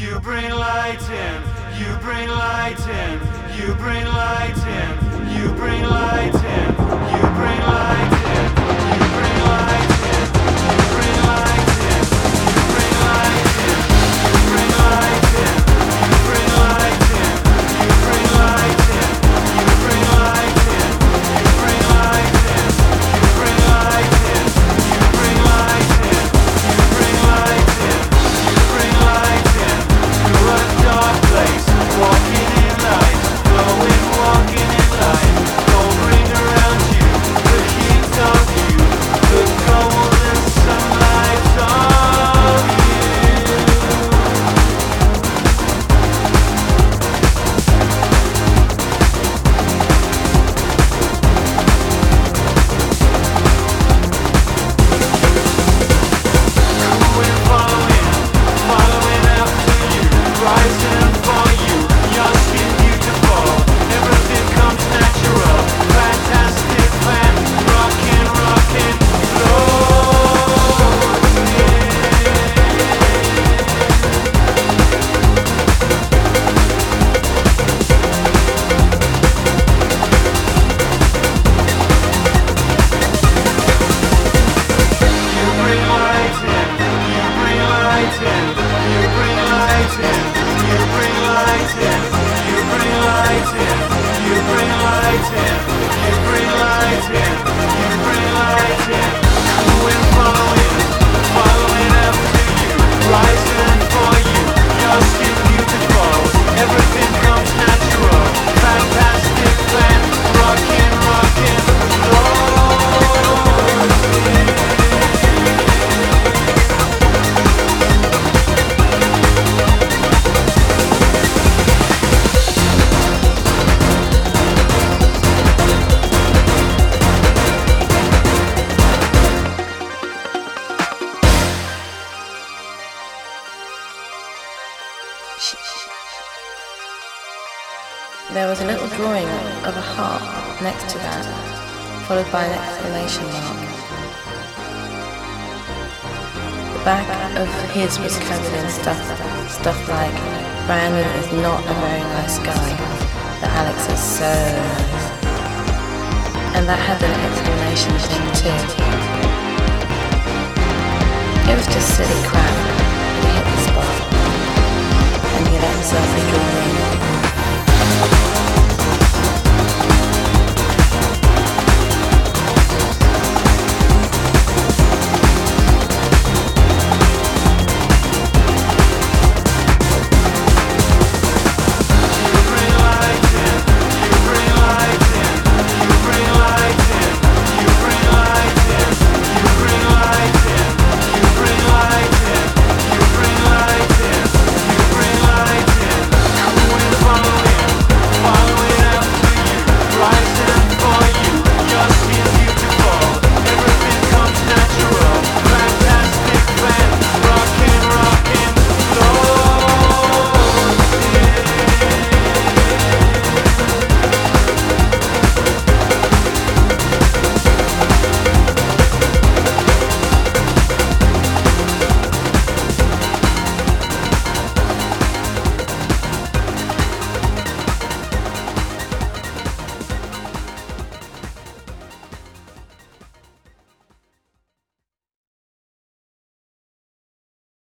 You bring light in, you bring light in, you bring light in, you bring light in, you bring light in, you bring light in, you bring light in, you bring light in, you bring light in, you bring light in, you bring light in, you bring light in, you bring light in, you bring light in, you bring light in, you bring light in, you bring light in, through a dark place, walking in light, glowing, walking in light, don't bring around you the heat of you, the golden sunlight of you. Going, following after you, rising for you, your skin beautiful, everything comes natural, fantastic fan, rockin', rockin', You bring light in, you bring light in, you bring light in, you bring light in, you bring light in, you bring light in, you bring light in, you bring light in, going, following after you, rising for you, your skin beautiful, everything comes natural, fantastic plan, rockin', rockin', There was a little drawing of a heart next to that, followed by an exclamation mark. The back of his was covered in stuff like, Brandon is not a very nice guy, but Alex is so nice. And that had an exclamation thing too. It was just silly crap, but it hit the spot.